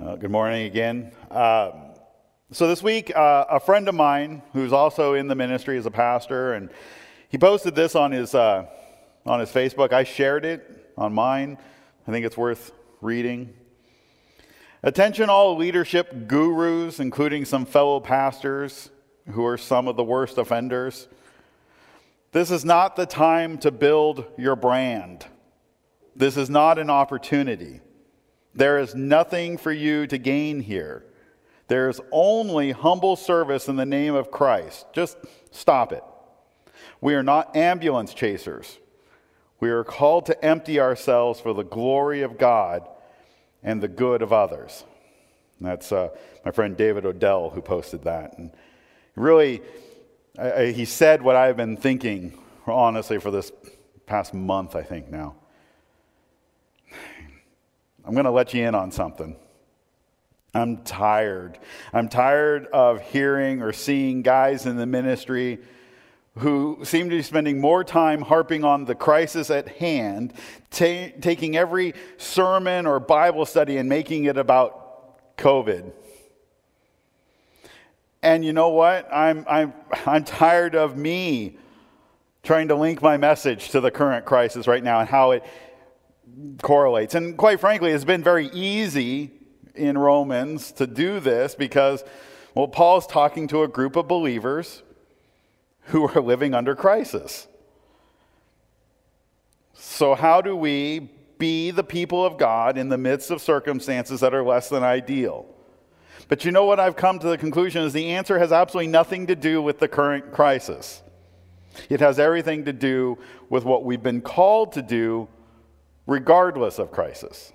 Good morning again. So this week, a friend of mine who's also in the ministry as a pastor, and he posted this on his Facebook. I shared it on mine. I think it's worth reading. Attention all leadership gurus, including some fellow pastors who are some of the worst offenders. This is not the time to build your brand. This is not an opportunity. There is nothing for you to gain here. There is only humble service in the name of Christ. Just stop it. We are not ambulance chasers. We are called to empty ourselves for the glory of God and the good of others. And that's my friend David Odell who posted that. And really, he said what I've been thinking, honestly, for this past month, I think now. I'm going to let you in on something. I'm tired. I'm tired of hearing or seeing guys in the ministry who seem to be spending more time harping on the crisis at hand, taking every sermon or Bible study and making it about COVID. And you know what? I'm tired of me trying to link my message to the current crisis right now and how it correlates. And quite frankly, it's been very easy in Romans to do this because, well, Paul's talking to a group of believers who are living under crisis. So how do we be the people of God in the midst of circumstances that are less than ideal? But you know what I've come to the conclusion is the answer has absolutely nothing to do with the current crisis. It has everything to do with what we've been called to do regardless of crisis.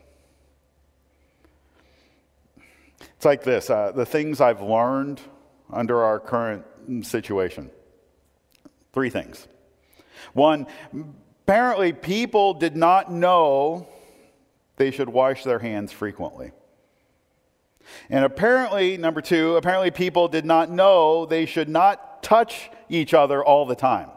It's like this, the things I've learned under our current situation. 3 things. 1, apparently people did not know they should wash their hands frequently. And apparently, number 2, apparently people did not know they should not touch each other all the time.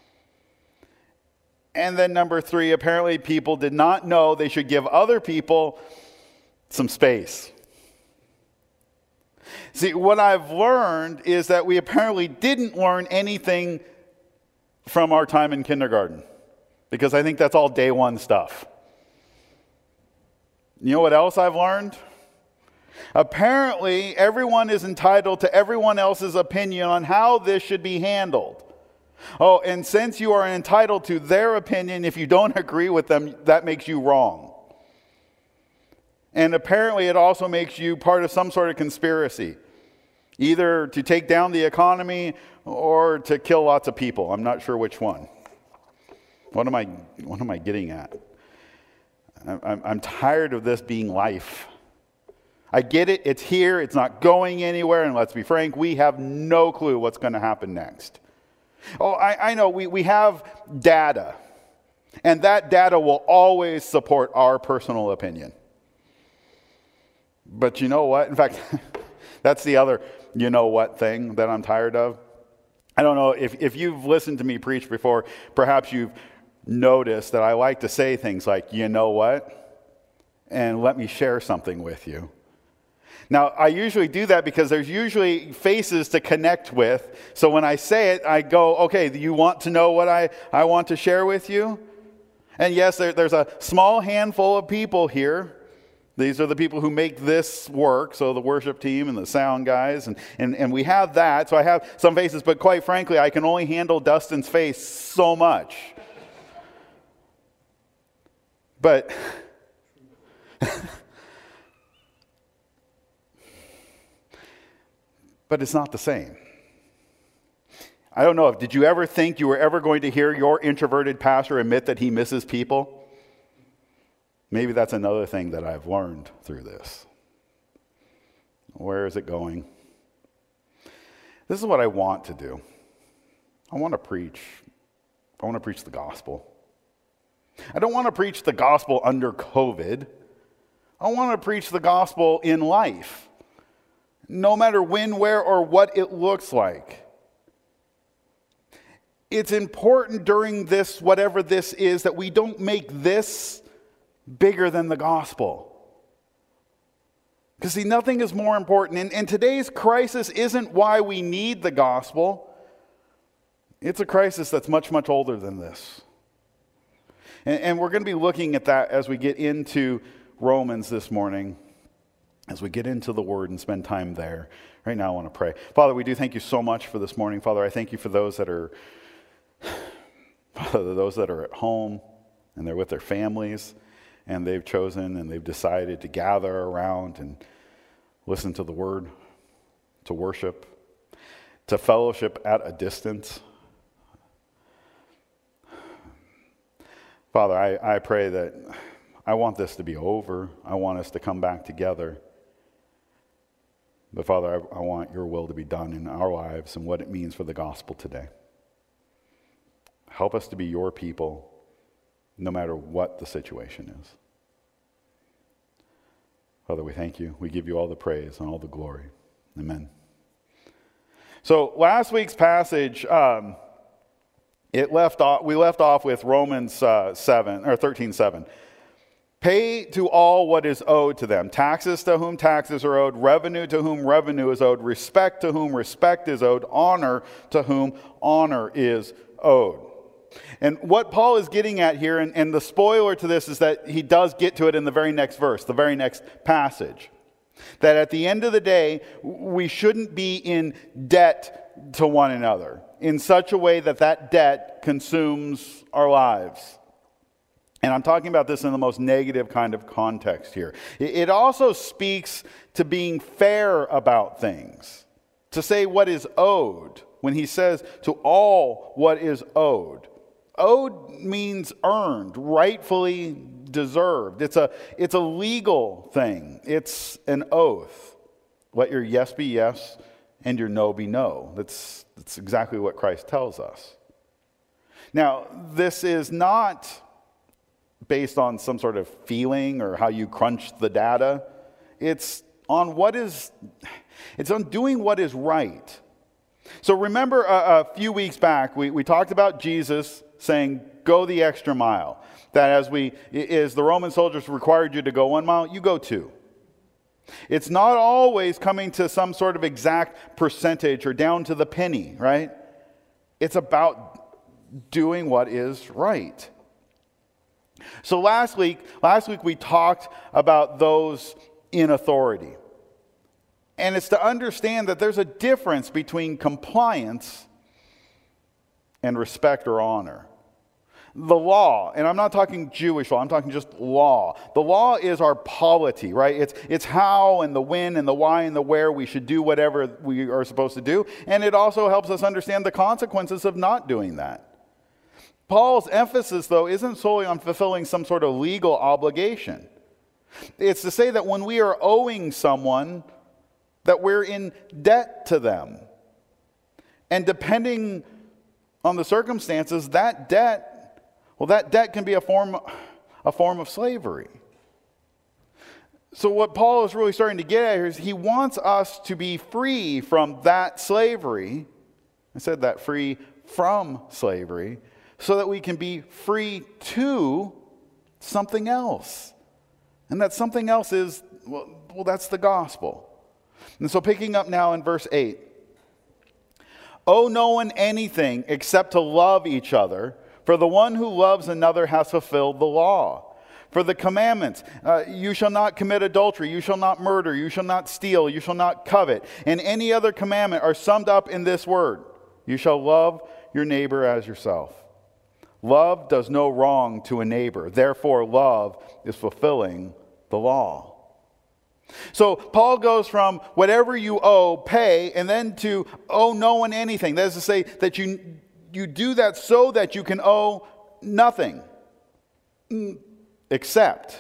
And then number 3, apparently people did not know they should give other people some space. See, what I've learned is that we apparently didn't learn anything from our time in kindergarten, because I think that's all day one stuff. You know what else I've learned? Apparently, everyone is entitled to everyone else's opinion on how this should be handled. Oh, and since you are entitled to their opinion, if you don't agree with them, that makes you wrong. And apparently it also makes you part of some sort of conspiracy, either to take down the economy or to kill lots of people. I'm not sure which one. What am I getting at? I'm tired of this being life. I get it, it's here, it's not going anywhere, and let's be frank, we have no clue what's going to happen next. Oh, I know, we have data, and that data will always support our personal opinion. But you know what? In fact, that's the other you know what thing that I'm tired of. I don't know, if you've listened to me preach before, perhaps you've noticed that I like to say things like, you know what? And let me share something with you. Now, I usually do that because there's usually faces to connect with. So when I say it, I go, okay, do you want to know what I want to share with you? And yes, there's a small handful of people here. These are the people who make this work, so the worship team and the sound guys, and we have that. So I have some faces, but quite frankly, I can only handle Dustin's face so much. But but it's not the same. I don't know, did you ever think you were ever going to hear your introverted pastor admit that he misses people? Maybe that's another thing that I've learned through this. Where is it going? This is what I want to do. I want to preach. I want to preach the gospel. I don't want to preach the gospel under COVID. I want to preach the gospel in life, no matter when, where, or what it looks like. It's important during this, whatever this is, that we don't make this bigger than the gospel. Because Because see, nothing is more important. And today's crisis isn't why we need the gospel. It's a crisis that's much, much older than this. And we're going to be looking at that as we get into Romans this morning, as we get into the Word and spend time there. Right now I want to pray. Father, we do thank you so much for this morning. Father, I thank you for those that are at home and they're with their families and they've chosen and they've decided to gather around and listen to the Word, to worship, to fellowship at a distance. Father, I pray that I want this to be over. I want us to come back together. But Father, I want your will to be done in our lives and what it means for the gospel today. Help us to be your people no matter what the situation is. Father, we thank you. We give you all the praise and all the glory. Amen. So last week's passage, we left off with Romans 13:7. Pay to all what is owed to them. Taxes to whom taxes are owed, revenue to whom revenue is owed, respect to whom respect is owed, honor to whom honor is owed. And what Paul is getting at here, and the spoiler to this is that he does get to it in the very next verse, the very next passage. That at the end of the day, we shouldn't be in debt to one another in such a way that that debt consumes our lives. And I'm talking about this in the most negative kind of context here. It also speaks to being fair about things. To say what is owed, when he says to all what is owed. Owed means earned, rightfully deserved. It's a legal thing. It's an oath. Let your yes be yes and your no be no. That's exactly what Christ tells us. Now, this is not based on some sort of feeling or how you crunch the data. It's on doing what is right. So remember a few weeks back, we talked about Jesus saying, go the extra mile. That as the Roman soldiers required you to go 1 mile, you go 2. It's not always coming to some sort of exact percentage or down to the penny, right? It's about doing what is right. So last week we talked about those in authority. And it's to understand that there's a difference between compliance and respect or honor. The law, and I'm not talking Jewish law, I'm talking just law. The law is our polity, right? It's how and the when and the why and the where we should do whatever we are supposed to do. And it also helps us understand the consequences of not doing that. Paul's emphasis, though, isn't solely on fulfilling some sort of legal obligation. It's to say that when we are owing someone, that we're in debt to them. And depending on the circumstances, that debt can be a form of slavery. So what Paul is really starting to get at here is he wants us to be free from that slavery. I said that, free from slavery, so that we can be free to something else. And that something else is, well, that's the gospel. And so picking up now in verse 8. Owe no one anything except to love each other, for the one who loves another has fulfilled the law. For the commandments, you shall not commit adultery, you shall not murder, you shall not steal, you shall not covet, and any other commandment are summed up in this word: you shall love your neighbor as yourself. Love does no wrong to a neighbor. Therefore, love is fulfilling the law. So Paul goes from whatever you owe, pay, and then to owe no one anything. That is to say that you do that so that you can owe nothing except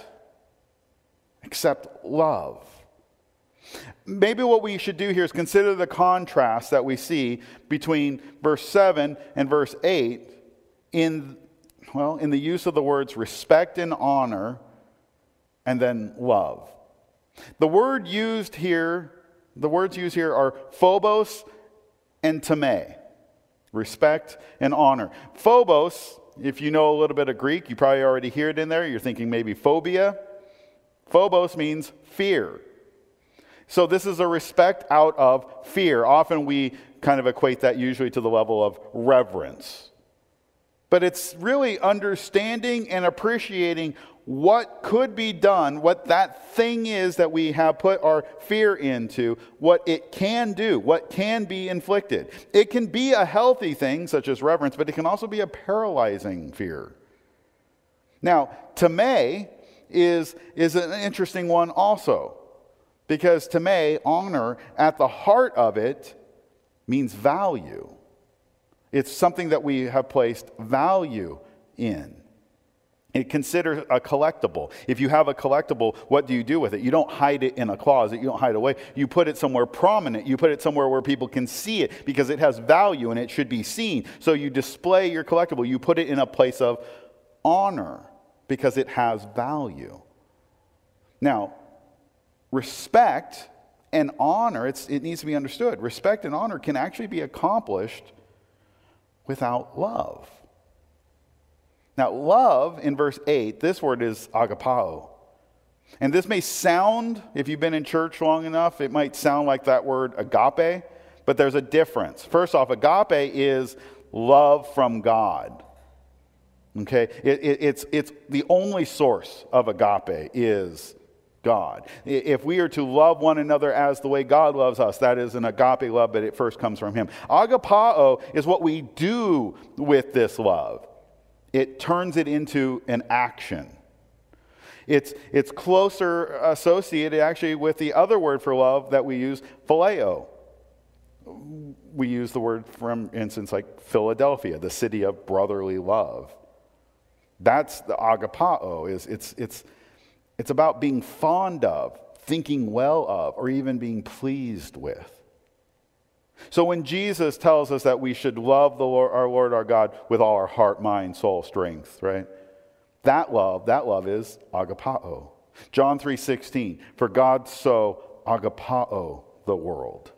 love. Maybe what we should do here is consider the contrast that we see between verse 7 and verse 8 in the use of the words respect and honor and then love. The words used here are phobos and tame, respect and honor. Phobos, if you know a little bit of Greek, you probably already hear it in there. You're thinking maybe phobia. Phobos means fear. So this is a respect out of fear. Often we kind of equate that usually to the level of reverence. But it's really understanding and appreciating what could be done, what that thing is that we have put our fear into, what it can do, what can be inflicted. It can be a healthy thing, such as reverence, but it can also be a paralyzing fear. Now, tamei is an interesting one also, because tamei, honor, at the heart of it means value. It's something that we have placed value in. It considers a collectible. If you have a collectible, what do you do with it? You don't hide it in a closet. You don't hide it away. You put it somewhere prominent. You put it somewhere where people can see it because it has value and it should be seen. So you display your collectible. You put it in a place of honor because it has value. Now, respect and honor, it needs to be understood. Respect and honor can actually be accomplished without love. Now, love, in verse 8, this word is agapao. And this may sound, if you've been in church long enough, it might sound like that word agape, but there's a difference. First off, agape is love from God. Okay? It's the only source of agape is God. If we are to love one another as the way God loves us, that is an agape love, but it first comes from Him. Agapao is what we do with this love. It turns it into an action. It's closer associated actually with the other word for love that we use, phileo. We use the word, for instance, like Philadelphia, the city of brotherly love. That's the agapao. It's about being fond of, thinking well of, or even being pleased with. So when Jesus tells us that we should love the Lord, our God, with all our heart, mind, soul, strength, right? That love is agapao. John 3:16, for God so agapao the world.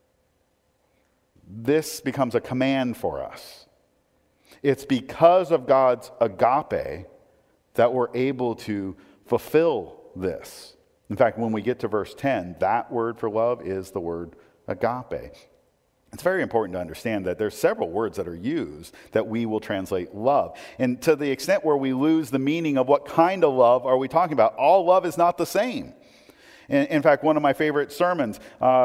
This becomes a command for us. It's because of God's agape that we're able to fulfill this. In fact, when we get to verse 10, that word for love is the word agape. It's very important to understand that there's several words that are used that we will translate love. And to the extent where we lose the meaning of what kind of love are we talking about, all love is not the same. In fact, one of my favorite sermons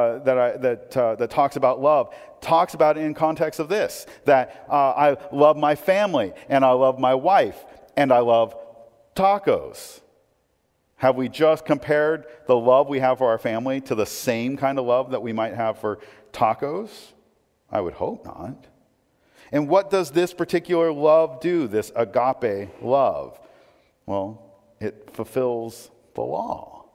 that talks about love talks about it in context of this, that I love my family, and I love my wife, and I love tacos. Have we just compared the love we have for our family to the same kind of love that we might have for tacos? I would hope not. And what does this particular love do, this agape love? Well, it fulfills the law.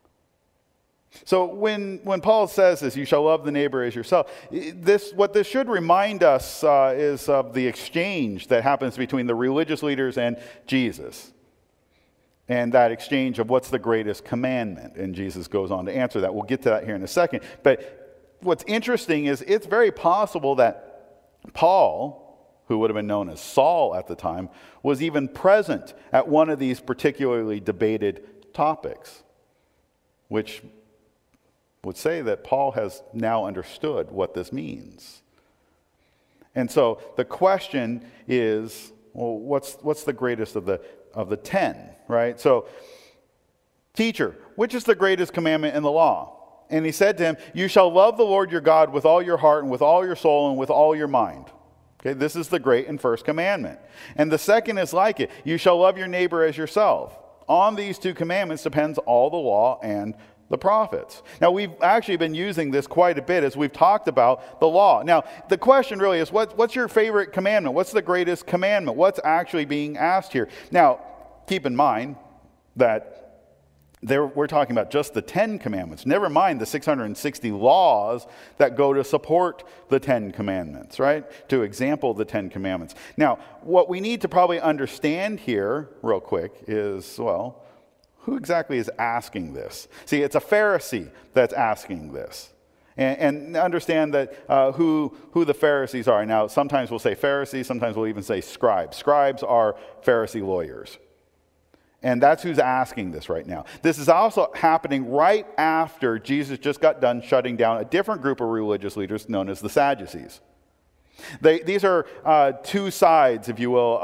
So when Paul says this, you shall love the neighbor as yourself, what this should remind us is of the exchange that happens between the religious leaders and Jesus. And that exchange of what's the greatest commandment. And Jesus goes on to answer that. We'll get to that here in a second. But what's interesting is it's very possible that Paul, who would have been known as Saul at the time, was even present at one of these particularly debated topics, which would say that Paul has now understood what this means. And so the question is, well, what's the greatest of the 10, right? So, teacher, which is the greatest commandment in the law? And he said to him, you shall love the Lord your God with all your heart and with all your soul and with all your mind. Okay, this is the great and first commandment. And the second is like it. You shall love your neighbor as yourself. On these two commandments depends all the law and the prophets. Now, we've actually been using this quite a bit as we've talked about the law. Now, the question really is, what's your favorite commandment? What's the greatest commandment? What's actually being asked here? Now, keep in mind that we're talking about just the 10 commandments. Never mind the 660 laws that go to support the 10 commandments, right? To example the 10 commandments. Now, what we need to probably understand here, real quick, is, well, who exactly is asking this? See, it's a Pharisee that's asking this. And understand that who the Pharisees are. Now, sometimes we'll say Pharisees, sometimes we'll even say scribes. Scribes are Pharisee lawyers. And that's who's asking this right now. This is also happening right after Jesus just got done shutting down a different group of religious leaders known as the Sadducees. These are two sides, if you will,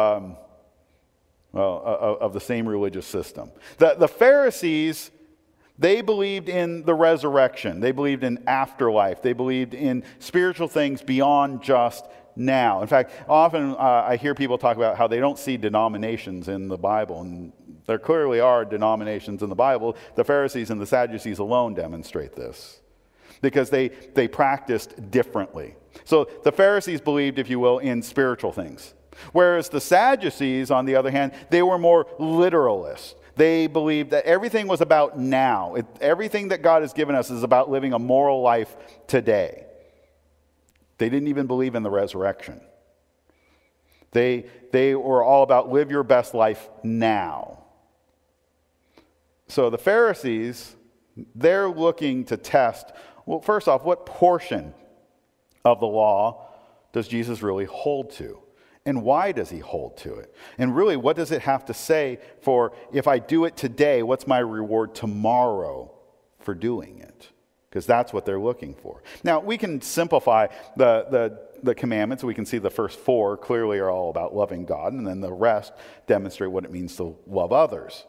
of the same religious system. The Pharisees, they believed in the resurrection. They believed in afterlife. They believed in spiritual things beyond just now. In fact, often I hear people talk about how they don't see denominations in the Bible, and there clearly are denominations in the Bible. The Pharisees and the Sadducees alone demonstrate this because they practiced differently. So the Pharisees believed, if you will, in spiritual things, whereas the Sadducees, on the other hand, they were more literalists. They believed that everything was about now. Everything that God has given us is about living a moral life today. They didn't even believe in the resurrection. They were all about live your best life now. So the Pharisees, they're looking to test, well, first off, what portion of the law does Jesus really hold to? And why does he hold to it? And really, what does it have to say for if I do it today, what's my reward tomorrow for doing it? Because that's what they're looking for. Now, we can simplify the commandments. We can see the first 4 clearly are all about loving God, and then the rest demonstrate what it means to love others.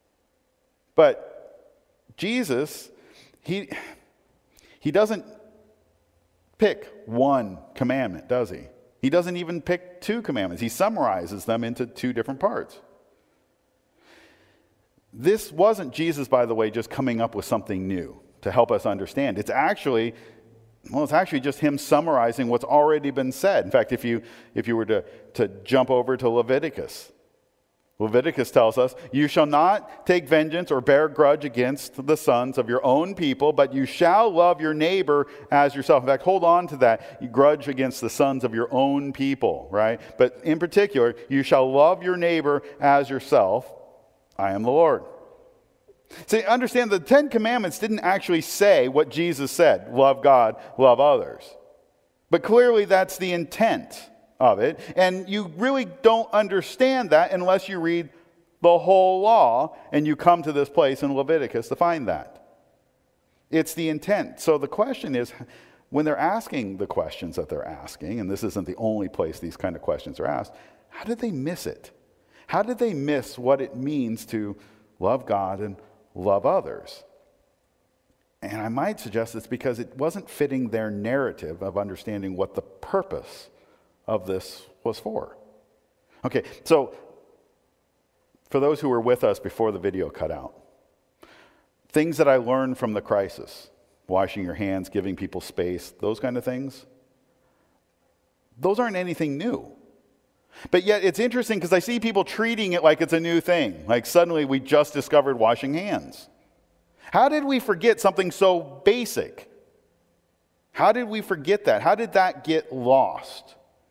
But Jesus, he doesn't pick one commandment, does he? He doesn't even pick 2 commandments. He summarizes them into 2 different parts. This wasn't Jesus, by the way, just coming up with something new to help us understand. It's actually just him summarizing what's already been said. In fact, if you were to jump over to Leviticus tells us, you shall not take vengeance or bear grudge against the sons of your own people, but you shall love your neighbor as yourself. In fact, hold on to that. You grudge against the sons of your own people, right? But in particular, you shall love your neighbor as yourself. I am the Lord. See, understand the 10 Commandments didn't actually say what Jesus said, love God, love others. But clearly that's the intent of it, and you really don't understand that unless you read the whole law and you come to this place in Leviticus to find that. It's the intent. So the question is, when they're asking the questions that they're asking, and this isn't the only place these kind of questions are asked, how did they miss it? How did they miss what it means to love God and love others? And I might suggest it's because it wasn't fitting their narrative of understanding what the purpose of this was for. Okay, so for those who were with us before the video cut out, things that I learned from the crisis, washing your hands, giving people space, those kind of things, those aren't anything new. But yet it's interesting because I see people treating it like it's a new thing, like suddenly we just discovered washing hands. How did we forget something so basic? How did we forget that? How did that get lost?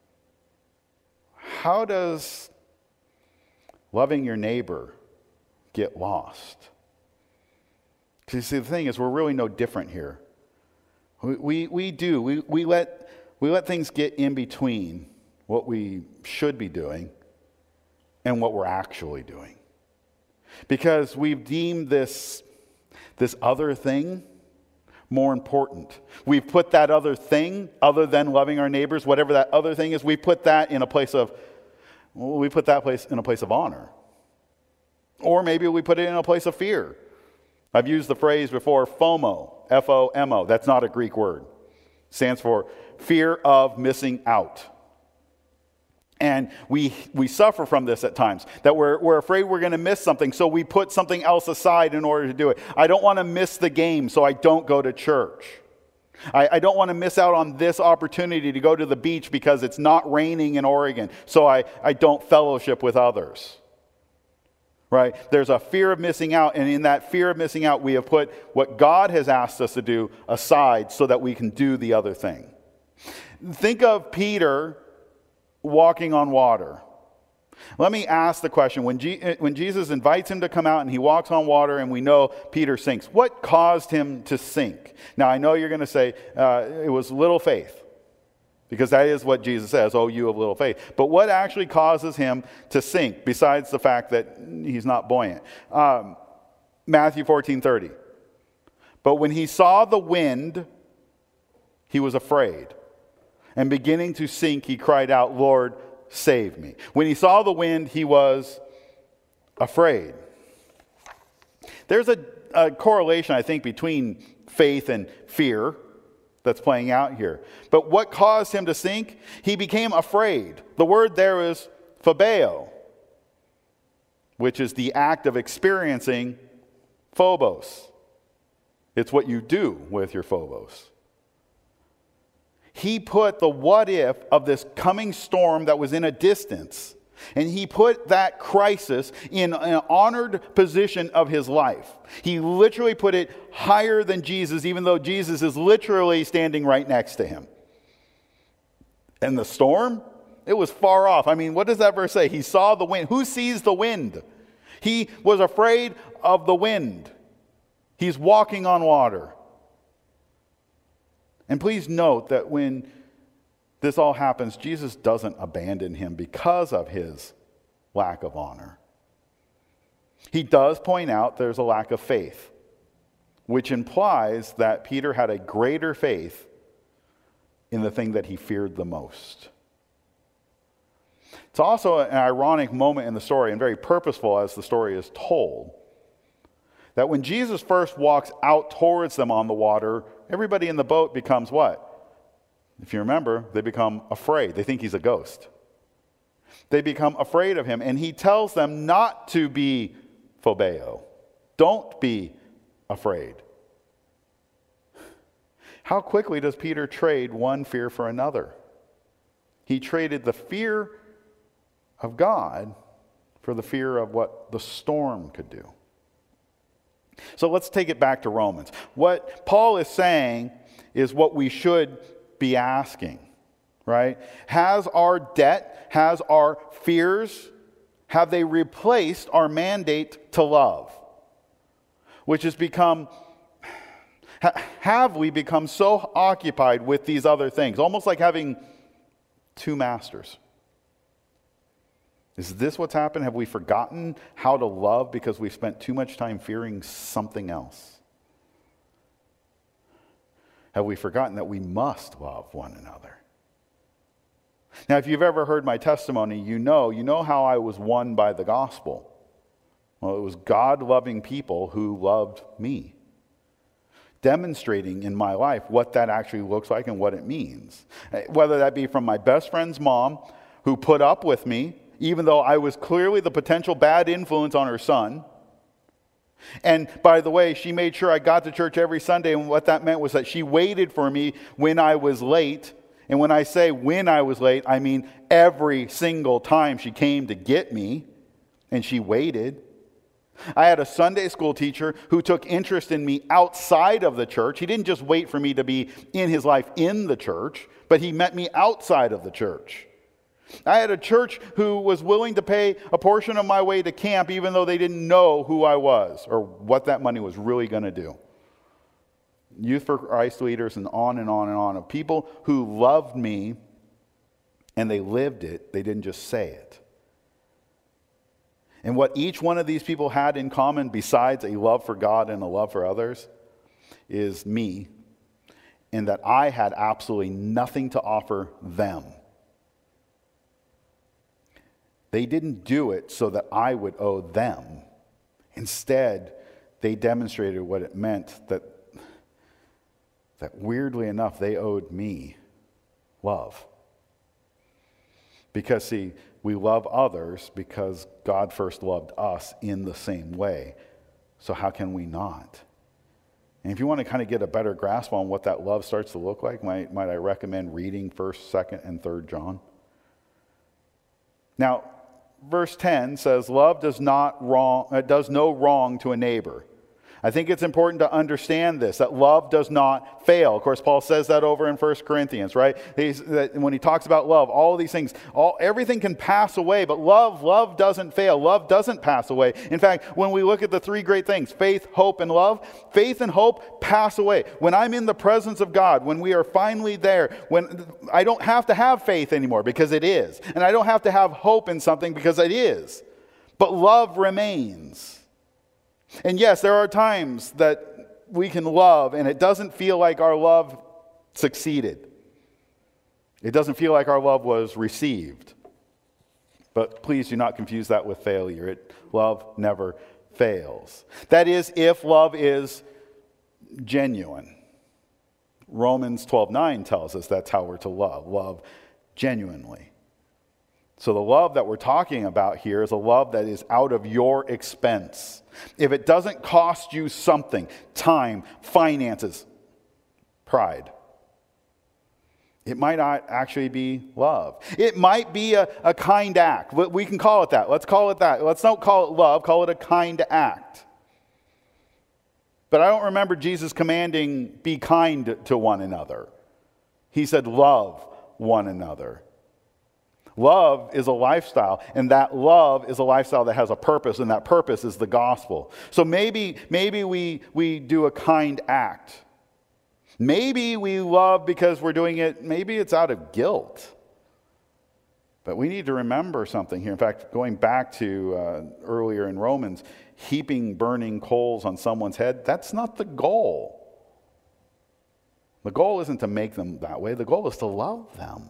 How does loving your neighbor get lost? Because you see, the thing is, we're really no different here. We let things get in between what we should be doing and what we're actually doing. Because we've deemed this other thing more important. We've put that other thing, other than loving our neighbors, whatever that other thing is, we put that in a place of honor. Or maybe we put it in a place of fear. I've used the phrase before, FOMO, F-O-M-O. That's not a Greek word. It stands for fear of missing out. And we suffer from this at times, that we're afraid we're going to miss something, so we put something else aside in order to do it. I don't want to miss the game, so I don't go to church. I don't want to miss out on this opportunity to go to the beach because it's not raining in Oregon, so I don't fellowship with others. Right? There's a fear of missing out, and in that fear of missing out, we have put what God has asked us to do aside so that we can do the other thing. Think of Peter walking on water. Let me ask the question, when Jesus invites him to come out and he walks on water and we know Peter sinks, what caused him to sink? Now I know you're going to say it was little faith. Because that is what Jesus says, oh, you of little faith. But what actually causes him to sink, besides the fact that he's not buoyant? Matthew 14:30. But when he saw the wind, he was afraid. And beginning to sink, he cried out, Lord, save me. When he saw the wind, he was afraid. There's a correlation, I think, between faith and fear that's playing out here. But what caused him to sink? He became afraid. The word there is phobeo, which is the act of experiencing phobos. It's what you do with your phobos. He put the what if of this coming storm that was in a distance, and he put that crisis in an honored position of his life. He literally put it higher than Jesus, even though Jesus is literally standing right next to him. And the storm, it was far off. I mean, what does that verse say? He saw the wind. Who sees the wind? He was afraid of the wind. He's walking on water. And please note that when this all happens, Jesus doesn't abandon him because of his lack of honor. He does point out there's a lack of faith, which implies that Peter had a greater faith in the thing that he feared the most. It's also an ironic moment in the story, and very purposeful as the story is told, that when Jesus first walks out towards them on the water, everybody in the boat becomes what? If you remember, they become afraid. They think he's a ghost. They become afraid of him, and he tells them not to be phobeo. Don't be afraid. How quickly does Peter trade one fear for another? He traded the fear of God for the fear of what the storm could do. So let's take it back to Romans. What Paul is saying is what we should be asking, right? Has our debt, has our fears, have they replaced our mandate to love? Which has become, have we become so occupied with these other things? Almost like having two masters. Is this what's happened? Have we forgotten how to love because we've spent too much time fearing something else? Have we forgotten that we must love one another? Now, if you've ever heard my testimony, you know how I was won by the gospel. Well, it was God-loving people who loved me, demonstrating in my life what that actually looks like and what it means. Whether that be from my best friend's mom, who put up with me, even though I was clearly the potential bad influence on her son. And by the way, she made sure I got to church every Sunday, and what that meant was that she waited for me when I was late. And when I say when I was late, I mean every single time she came to get me, and she waited. I had a Sunday school teacher who took interest in me outside of the church. He didn't just wait for me to be in his life in the church, but he met me outside of the church. I had a church who was willing to pay a portion of my way to camp even though they didn't know who I was or what that money was really going to do. Youth for Christ leaders and on and on and on of people who loved me and they lived it. They didn't just say it. And what each one of these people had in common besides a love for God and a love for others is me, in that I had absolutely nothing to offer them. They didn't do it so that I would owe them. Instead, they demonstrated what it meant that weirdly enough, they owed me love. Because, see, we love others because God first loved us in the same way. So how can we not? And if you want to kind of get a better grasp on what that love starts to look like, might I recommend reading 1st, 2nd, and 3rd John? Now, verse 10 says, love does no wrong to a neighbor. I think it's important to understand this, that love does not fail. Of course, Paul says that over in 1 Corinthians, right? When he talks about love, all of these things, everything can pass away, but love doesn't fail. Love doesn't pass away. In fact, when we look at the three great things, faith, hope, and love, faith and hope pass away. When I'm in the presence of God, when we are finally there, when I don't have to have faith anymore because it is, and I don't have to have hope in something because it is, but love remains. And yes, there are times that we can love and it doesn't feel like our love succeeded. It doesn't feel like our love was received. But please do not confuse that with failure. Love never fails. That is, if love is genuine. Romans 12:9 tells us that's how we're to love genuinely. So the love that we're talking about here is a love that is out of your expense. If it doesn't cost you something, time, finances, pride, it might not actually be love. It might be a kind act. We can call it that. Let's call it that. Let's not call it love. Call it a kind act. But I don't remember Jesus commanding, be kind to one another. He said, love one another. Love is a lifestyle, and that love is a lifestyle that has a purpose, and that purpose is the gospel. So maybe we do a kind act. Maybe we love because we're doing it, maybe it's out of guilt. But we need to remember something here. In fact, going back to earlier in Romans, heaping burning coals on someone's head, that's not the goal. The goal isn't to make them that way. The goal is to love them.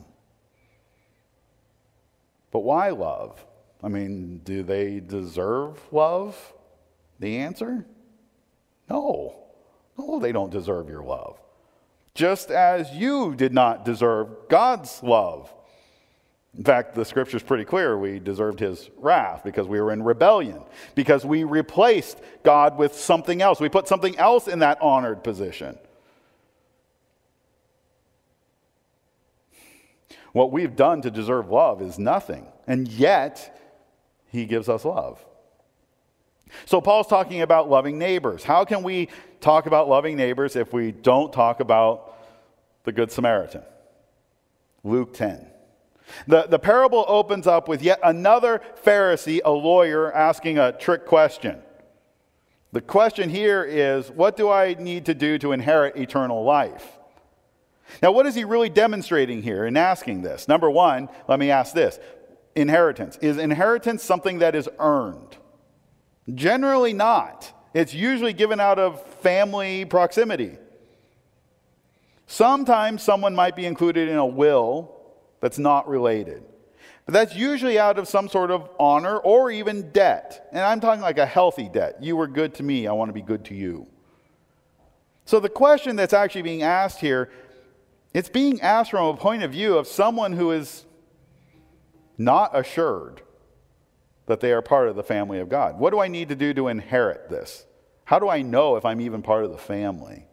But why love? I mean, do they deserve love? The answer? No. No, they don't deserve your love. Just as you did not deserve God's love. In fact, the scripture is pretty clear. We deserved his wrath because we were in rebellion, because we replaced God with something else. We put something else in that honored position. What we've done to deserve love is nothing, and yet he gives us love. So Paul's talking about loving neighbors. How can we talk about loving neighbors if we don't talk about the Good Samaritan? Luke 10. The parable opens up with yet another Pharisee, a lawyer, asking a trick question. The question here is, what do I need to do to inherit eternal life? Now, what is he really demonstrating here in asking this? Number one, let me ask this. Inheritance. Is inheritance something that is earned? Generally not. It's usually given out of family proximity. Sometimes someone might be included in a will that's not related. But that's usually out of some sort of honor or even debt. And I'm talking like a healthy debt. You were good to me, I want to be good to you. So the question that's actually being asked here, it's being asked from a point of view of someone who is not assured that they are part of the family of God. What do I need to do to inherit this? How do I know if I'm even part of the family?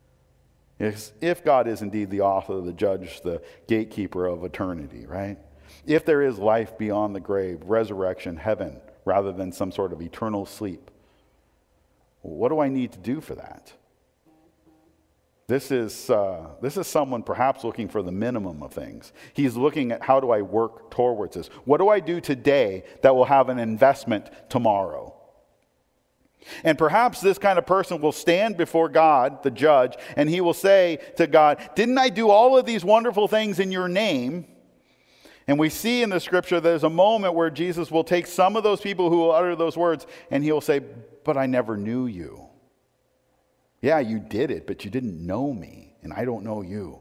If God is indeed the author, the judge, the gatekeeper of eternity, right? If there is life beyond the grave, resurrection, heaven, rather than some sort of eternal sleep, what do I need to do for that? This is someone perhaps looking for the minimum of things. He's looking at, how do I work towards this? What do I do today that will have an investment tomorrow? And perhaps this kind of person will stand before God, the judge, and he will say to God, didn't I do all of these wonderful things in your name? And we see in the scripture there's a moment where Jesus will take some of those people who will utter those words, and he will say, but I never knew you. Yeah, you did it, but you didn't know me, and I don't know you.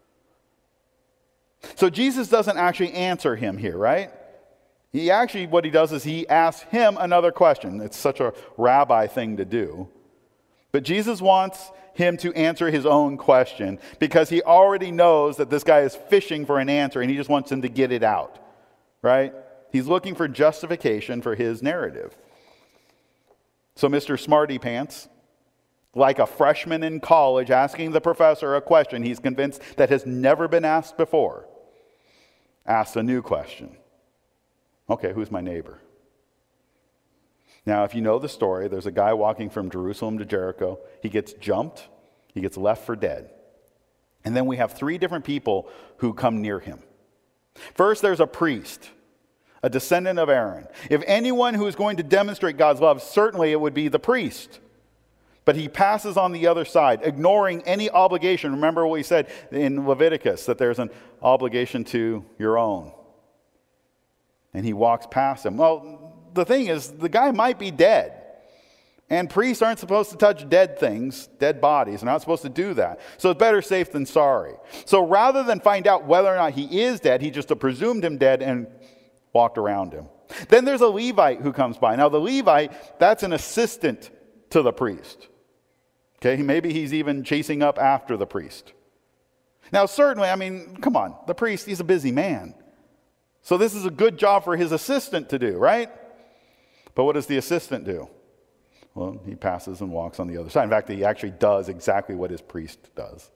So Jesus doesn't actually answer him here, right? What he does is he asks him another question. It's such a rabbi thing to do. But Jesus wants him to answer his own question because he already knows that this guy is fishing for an answer, and he just wants him to get it out, right? He's looking for justification for his narrative. So Mr. Smarty Pants, like a freshman in college asking the professor a question he's convinced that has never been asked before, asks a new question. Okay, who's my neighbor? Now, if you know the story, there's a guy walking from Jerusalem to Jericho. He gets jumped. He gets left for dead. And then we have 3 different people who come near him. First, there's a priest, a descendant of Aaron. If anyone who is going to demonstrate God's love, certainly it would be the priest. But he passes on the other side, ignoring any obligation. Remember what we said in Leviticus, that there's an obligation to your own. And he walks past him. Well, the thing is, the guy might be dead. And priests aren't supposed to touch dead things, dead bodies. They're not supposed to do that. So it's better safe than sorry. So rather than find out whether or not he is dead, he just presumed him dead and walked around him. Then there's a Levite who comes by. Now the Levite, that's an assistant to the priest. Okay, maybe he's even chasing up after the priest. Now certainly, come on, the priest, he's a busy man. So this is a good job for his assistant to do, right? But what does the assistant do? Well, he passes and walks on the other side. In fact, he actually does exactly what his priest does.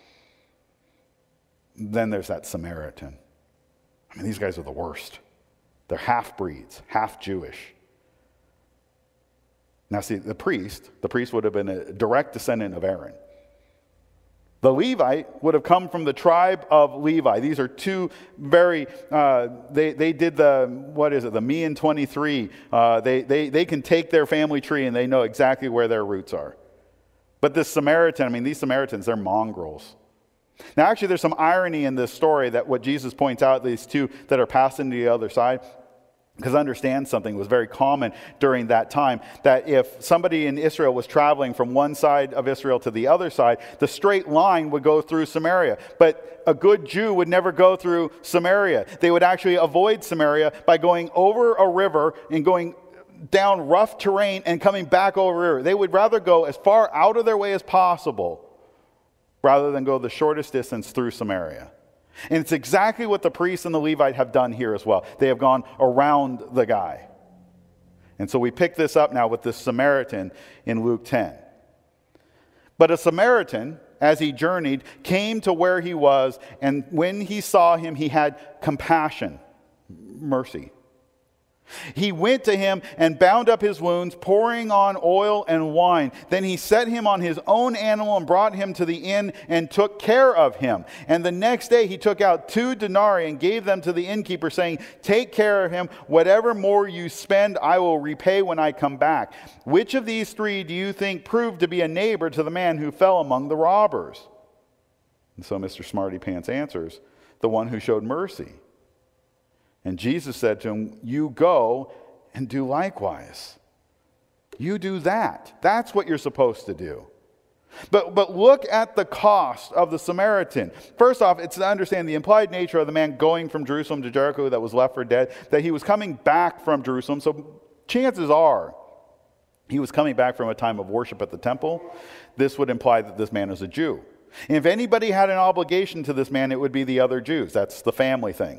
Then there's that Samaritan. These guys are the worst. They're half-breeds, half-Jewish. Now see, the priest would have been a direct descendant of Aaron. The Levite would have come from the tribe of Levi. These are 2 very, they did the me and 23. They can take their family tree and they know exactly where their roots are. But this Samaritan, these Samaritans, they're mongrels. Now actually there's some irony in this story that what Jesus points out, these 2 that are passing to the other side. Because understand something was very common during that time, that if somebody in Israel was traveling from one side of Israel to the other side, the straight line would go through Samaria. But a good Jew would never go through Samaria. They would actually avoid Samaria by going over a river and going down rough terrain and coming back over a river. They would rather go as far out of their way as possible rather than go the shortest distance through Samaria. And it's exactly what the priest and the Levite have done here as well. They have gone around the guy. And so we pick this up now with this Samaritan in Luke 10. But a Samaritan, as he journeyed, came to where he was, and when he saw him, he had compassion, mercy. He went to him and bound up his wounds, pouring on oil and wine. Then he set him on his own animal and brought him to the inn and took care of him. And the next day he took out 2 denarii and gave them to the innkeeper, saying, "Take care of him. Whatever more you spend, I will repay when I come back." Which of these 3 do you think proved to be a neighbor to the man who fell among the robbers? And so Mr. Smarty Pants answers, "The one who showed mercy." And Jesus said to him, "You go and do likewise." You do that. That's what you're supposed to do. But look at the cost of the Samaritan. First off, it's to understand the implied nature of the man going from Jerusalem to Jericho that was left for dead, that he was coming back from Jerusalem. So chances are he was coming back from a time of worship at the temple. This would imply that this man is a Jew. And if anybody had an obligation to this man, it would be the other Jews. That's the family thing.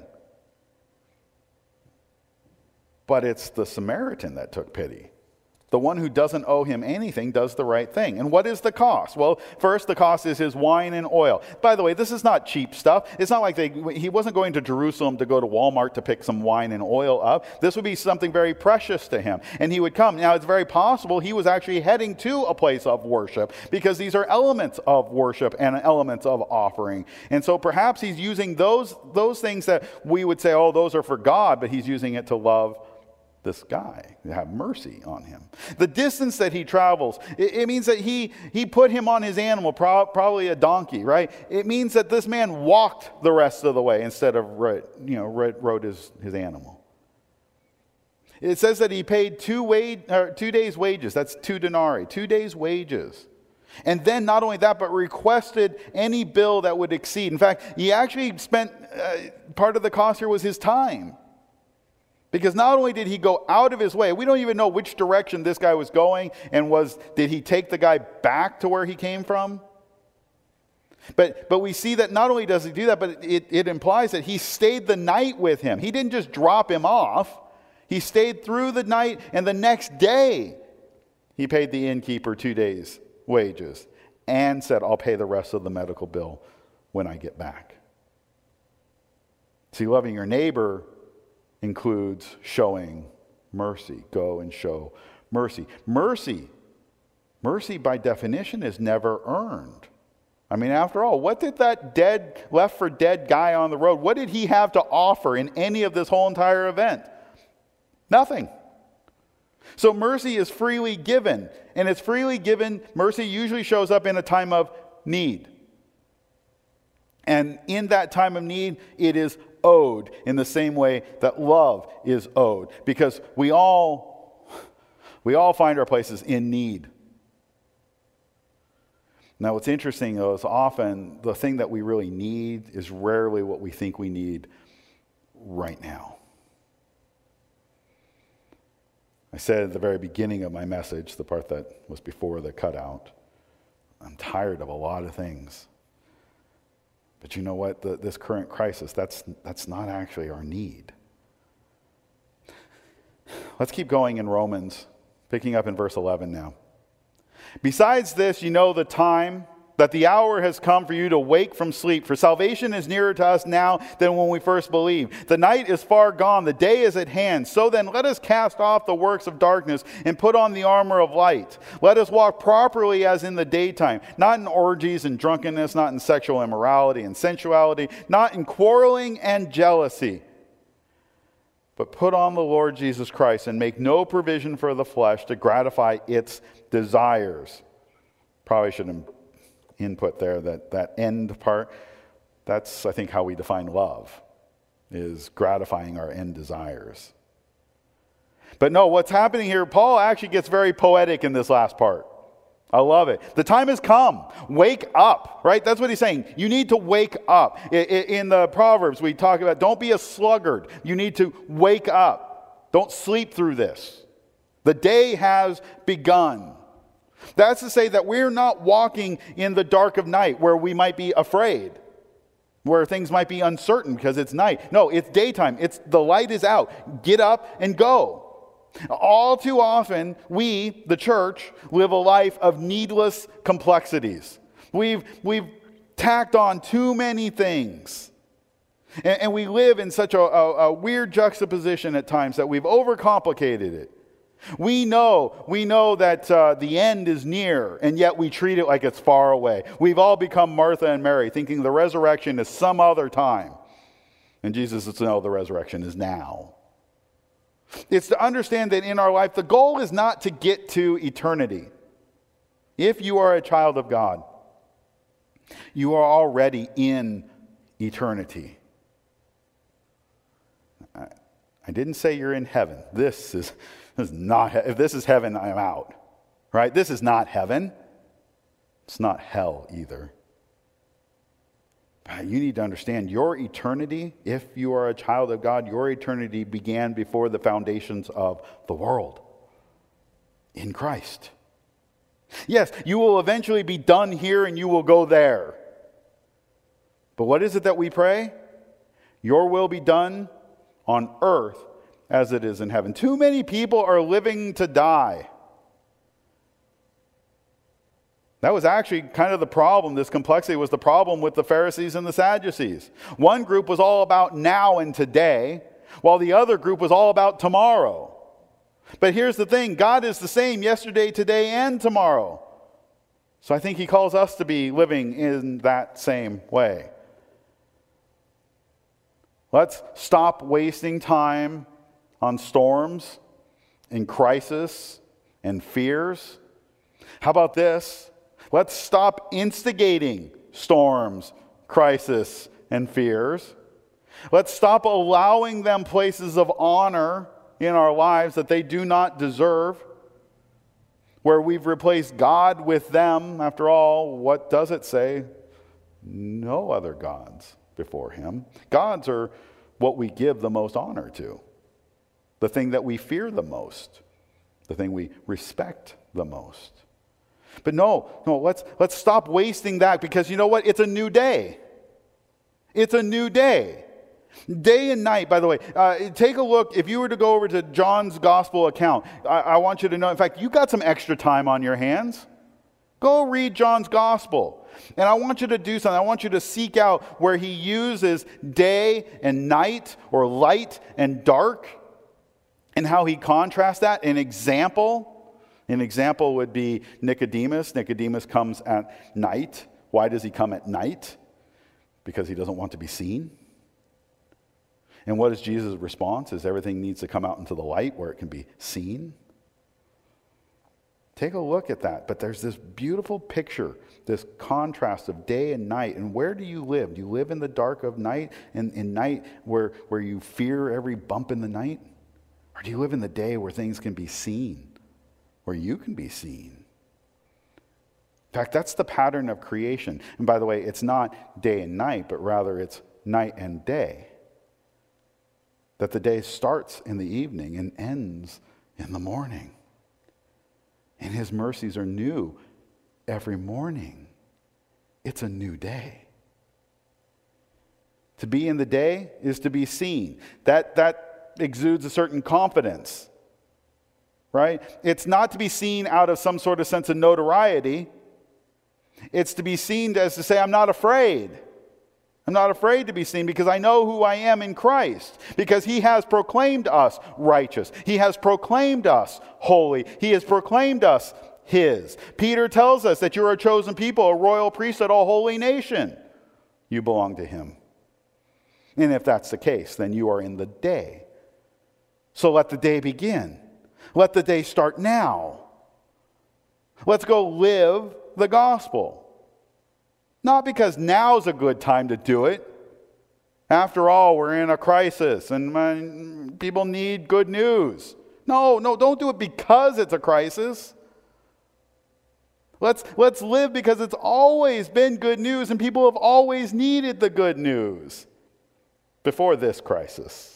But it's the Samaritan that took pity. The one who doesn't owe him anything does the right thing. And what is the cost? Well, first, the cost is his wine and oil. By the way, this is not cheap stuff. It's not like he wasn't going to Jerusalem to go to Walmart to pick some wine and oil up. This would be something very precious to him. And he would come. Now, it's very possible he was actually heading to a place of worship, because these are elements of worship and elements of offering. And so perhaps he's using those things that we would say, oh, those are for God, but he's using it to love this guy, to have mercy on him. The distance that he travels, it means that he put him on his animal, probably a donkey, right? It means that this man walked the rest of the way instead of rode his animal. It says that he paid 2 days' wages. That's 2 denarii, 2 days' wages. And then not only that, but requested any bill that would exceed. In fact, he actually spent, part of the cost here was his time. Because not only did he go out of his way, we don't even know which direction this guy was going, and did he take the guy back to where he came from? But we see that not only does he do that, but it implies that he stayed the night with him. He didn't just drop him off. He stayed through the night, and the next day he paid the innkeeper 2 days' wages and said, I'll pay the rest of the medical bill when I get back. See, loving your neighbor includes showing mercy. Go and show mercy. Mercy by definition is never earned. I mean, after all, what did that left for dead guy on the road, what did he have to offer in any of this whole entire event? Nothing. So mercy is freely given, and it's freely given. Mercy usually shows up in a time of need. And in that time of need, it is owed in the same way that love is owed, because we all find our places in need. Now, what's interesting, though, is often the thing that we really need is rarely what we think we need right now. I said at the very beginning of my message, the part that was before the cutout, I'm tired of a lot of things. But you know what? This current crisis, that's not actually our need. Let's keep going in Romans, picking up in verse 11 now. Besides this, you know the time, that the hour has come for you to wake from sleep. For salvation is nearer to us now than when we first believed. The night is far gone, the day is at hand. So then let us cast off the works of darkness and put on the armor of light. Let us walk properly as in the daytime, not in orgies and drunkenness, not in sexual immorality and sensuality, not in quarreling and jealousy. But put on the Lord Jesus Christ and make no provision for the flesh to gratify its desires. Probably shouldn't input there that end part. That's, I think, how we define love, is gratifying our end desires. But no, what's happening here, Paul actually gets very poetic in this last part. I love it. The time has come. Wake up, right? That's what he's saying. You need to wake up. In the Proverbs, we talk about don't be a sluggard. You need to wake up. Don't sleep through this. The day has begun. That's to say that we're not walking in the dark of night where we might be afraid, where things might be uncertain because it's night. No, it's daytime. The light is out. Get up and go. All too often, we, the church, live a life of needless complexities. We've tacked on too many things. And we live in such a weird juxtaposition at times that we've overcomplicated it. We know that the end is near, and yet we treat it like it's far away. We've all become Martha and Mary, thinking the resurrection is some other time. And Jesus says, no, the resurrection is now. It's to understand that in our life, the goal is not to get to eternity. If you are a child of God, you are already in eternity. I didn't say you're in heaven. This is not, if this is heaven, I'm out. Right? This is not heaven. It's not hell either. You need to understand your eternity, if you are a child of God, your eternity began before the foundations of the world. In Christ. Yes, you will eventually be done here and you will go there. But what is it that we pray? Your will be done on earth as it is in heaven. Too many people are living to die. That was actually kind of the problem. This complexity was the problem with the Pharisees and the Sadducees. One group was all about now and today, while the other group was all about tomorrow. But here's the thing. God is the same yesterday, today, and tomorrow. So I think he calls us to be living in that same way. Let's stop wasting time on storms and crisis and fears. How about this? Let's stop instigating storms, crisis, and fears. Let's stop allowing them places of honor in our lives that they do not deserve, where we've replaced God with them. After all, what does it say? No other gods before him. Gods are what we give the most honor to, the thing that we fear the most, the thing we respect the most. But no, let's stop wasting that, because you know what? It's a new day. It's a new day. Day and night, by the way. Take a look. If you were to go over to John's gospel account, I want you to know, in fact, you got some extra time on your hands. Go read John's gospel. And I want you to do something. I want you to seek out where he uses day and night, or light and dark, and how he contrasts that. An example An example would be Nicodemus. Nicodemus comes at night. Why does he come at night? Because he doesn't want to be seen. And what is Jesus' response? Is everything needs to come out into the light where it can be seen? Take a look at that. But there's this beautiful picture, this contrast of day and night. And where do you live? Do you live in the dark of night, in night where you fear every bump in the night? Or do you live in the day where things can be seen, where you can be seen? In fact, that's the pattern of creation. And by the way, it's not day and night, but rather it's night and day. That the day starts in the evening and ends in the morning. And his mercies are new every morning. It's a new day. To be in the day is to be seen. That exudes a certain confidence, right? It's not to be seen out of some sort of sense of notoriety. It's to be seen as to say, I'm not afraid. I'm not afraid to be seen because I know who I am in Christ. Because he has proclaimed us righteous. He has proclaimed us holy. He has proclaimed us his. Peter tells us that you're a chosen people, a royal priesthood, a holy nation. You belong to him. And if that's the case, then you are in the day. So let the day begin. Let the day start now. Let's go live the gospel. Not because now's a good time to do it. After all, we're in a crisis and people need good news. No, don't do it because it's a crisis. Let's live because it's always been good news and people have always needed the good news before this crisis.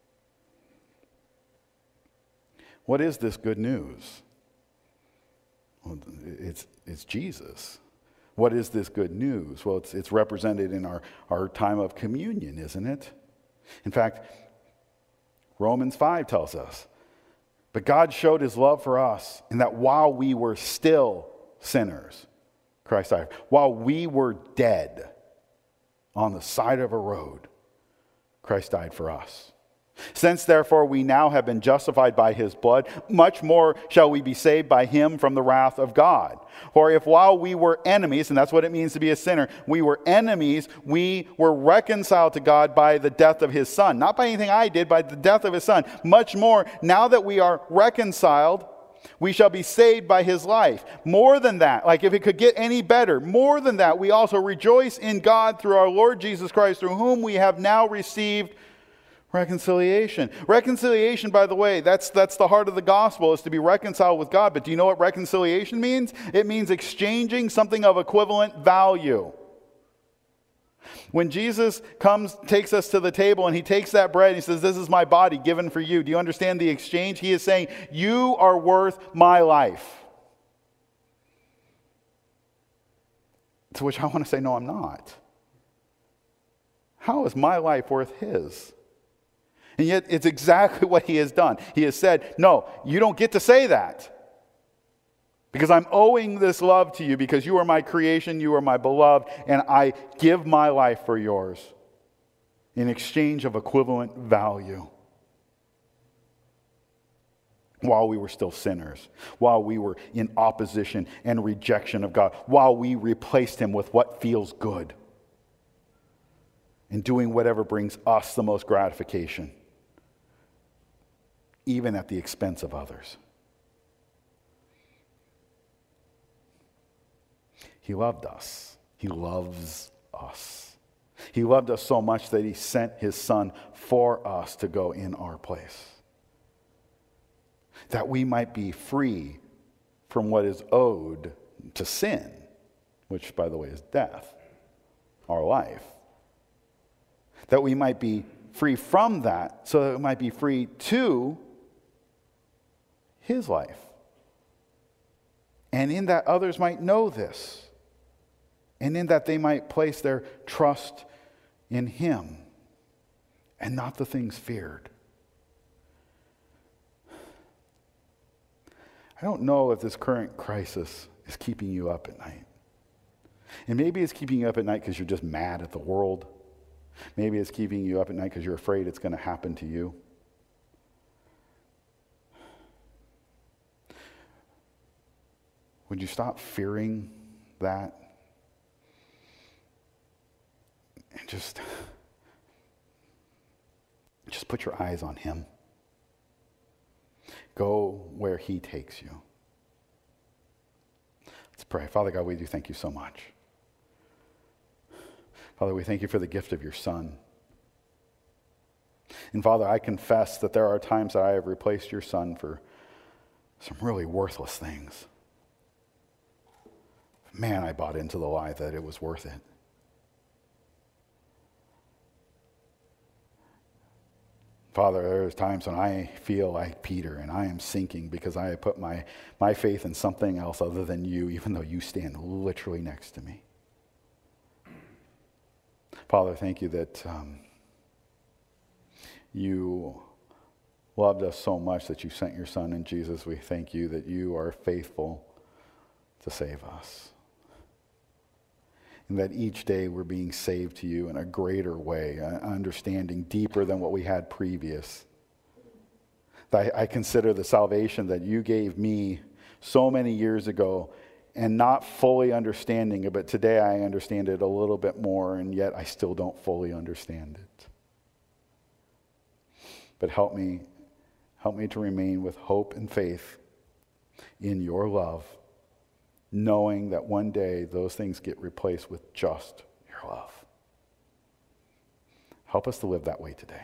What is this good news? Well, it's Jesus. What is this good news? Well, it's represented in our time of communion, isn't it? In fact, Romans 5 tells us, but God showed his love for us in that while we were still sinners, Christ died. While we were dead on the side of a road, Christ died for us. Since therefore we now have been justified by his blood, much more shall we be saved by him from the wrath of God. For if while we were enemies, and that's what it means to be a sinner, we were enemies, we were reconciled to God by the death of his son. Not by anything I did, by the death of his son. Much more, now that we are reconciled, we shall be saved by his life. More than that, like if it could get any better, more than that, we also rejoice in God through our Lord Jesus Christ, through whom we have now received reconciliation. Reconciliation, by the way, that's the heart of the gospel, is to be reconciled with God. But do you know what reconciliation means? It means exchanging something of equivalent value. When Jesus takes us to the table and he takes that bread and he says, this is my body given for you. Do you understand the exchange? He is saying, you are worth my life. To which I want to say, no, I'm not. How is my life worth his? And yet it's exactly what he has done. He has said, no, you don't get to say that. Because I'm owing this love to you because you are my creation, you are my beloved, and I give my life for yours in exchange of equivalent value. While we were still sinners, while we were in opposition and rejection of God, while we replaced him with what feels good and doing whatever brings us the most gratification, even at the expense of others. He loved us. He loves us. He loved us so much that he sent his son for us to go in our place. That we might be free from what is owed to sin, which, by the way, is death, our life. That we might be free from that so that we might be free to his life. And in that others might know this. And in that they might place their trust in him and not the things feared. I don't know if this current crisis is keeping you up at night. And maybe it's keeping you up at night because you're just mad at the world. Maybe it's keeping you up at night because you're afraid it's going to happen to you. Would you stop fearing that? And just put your eyes on him. Go where he takes you. Let's pray. Father God, we do thank you so much. Father, we thank you for the gift of your Son. And Father, I confess that there are times that I have replaced your Son for some really worthless things. Man, I bought into the lie that it was worth it. Father, there's times when I feel like Peter and I am sinking because I have put my faith in something else other than you, even though you stand literally next to me. Father, thank you that you loved us so much that you sent your Son in Jesus. We thank you that you are faithful to save us. And that each day we're being saved to you in a greater way, understanding deeper than what we had previous. I consider the salvation that you gave me so many years ago and not fully understanding it, but today I understand it a little bit more, and yet I still don't fully understand it. But help me to remain with hope and faith in your love, knowing that one day those things get replaced with just your love. Help us to live that way today.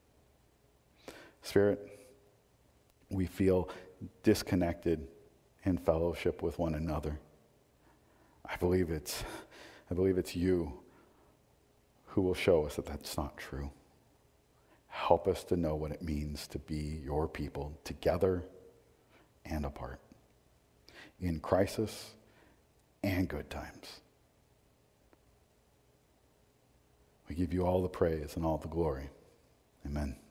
Spirit, we feel disconnected in fellowship with one another. I believe it's you who will show us that that's not true. Help us to know what it means to be your people, together and apart, in crisis and good times. We give you all the praise and all the glory. Amen.